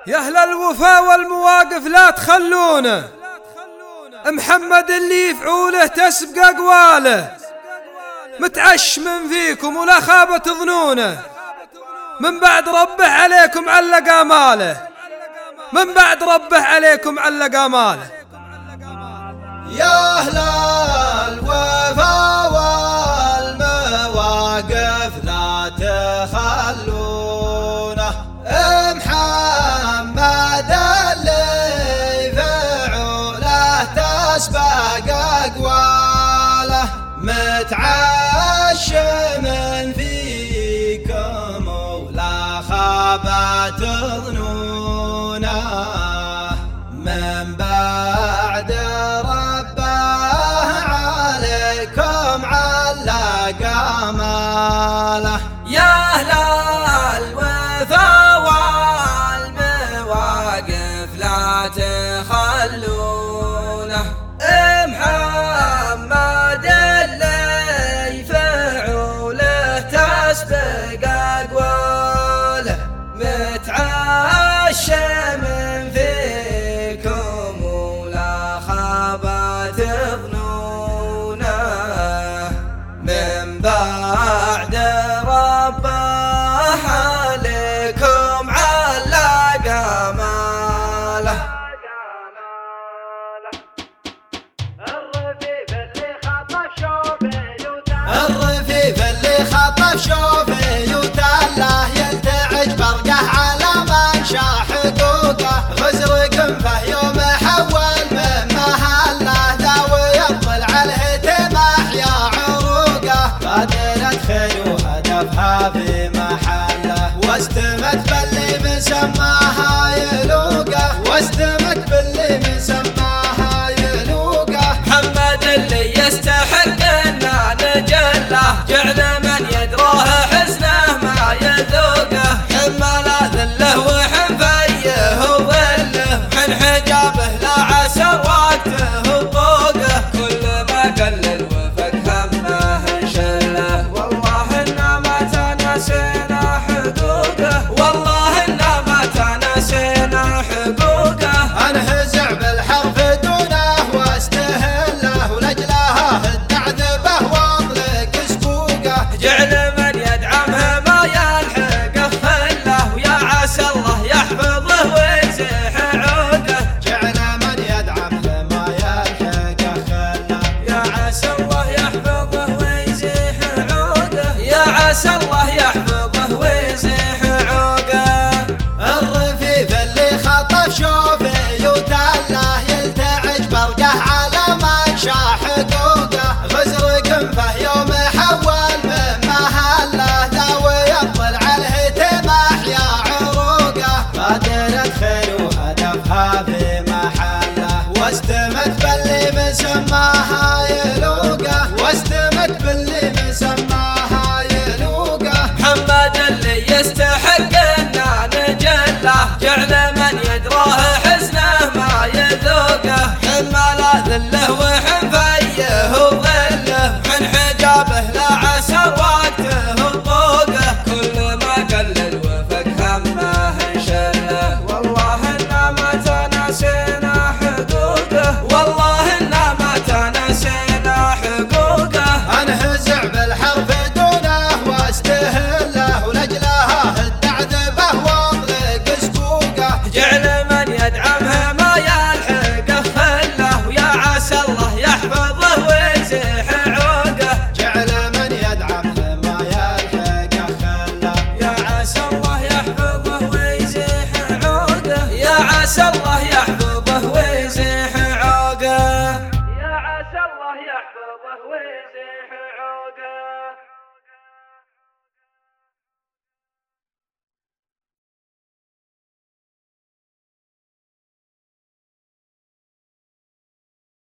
يا أهل الوفا والمواقف لا تخلونه، محمد اللي يفعوله تسبق أقواله، متعشم فيكم ولا خابت ظنونه، من بعد ربه عليكم علق آماله، من بعد ربه عليكم علق آماله. يا أهل الوفا والمواقف لا تخلونه، محمد اللي فعوله تسبق أقواله، متعشم فيكم ولا خابت ظنونه، من بعد ربه عليكم علق آماله. يا أهل الوفا والمواقف لا تخلونه، محمد اللي فعوله تسبق أقواله، متعشم فيكم ولا خابت ظنونه، من بعد ربه عليكم علق آماله. الرفيف اللي خطف شوفي وتله، يلتعج برقه على من شاح حقوقه، غزرق فه يوم حول من محله، داوي يطل على الهتم احيا عروقه، بادرة خير وهدفها في محله، واستمت باللي مسماها يلوقه، واستمت باللي مسماها يلوقه. محمد اللي يستحق اننا نجله، جعل من يدروه حزنه ما يذوقه، حمل ذله وحنفيه وظله، من حجابه لا عسى وقته وطوقه، كل ما قل الوفق همه انشله، والله إنا ما تناسينا حقوقه، والله إنا ما تناسينا حقوقه. انهزع بالحرف دونه واستهله، ولجلها التعذبه واطلق سبوقه، جعل من يدعمه ما يلحقه خله، ويا عسى الله يحفظه ويزيح عوده، جعل من يدعم ما يلحقه خله، يا عسى الله يحفظه ويزيح عوده، يا عسى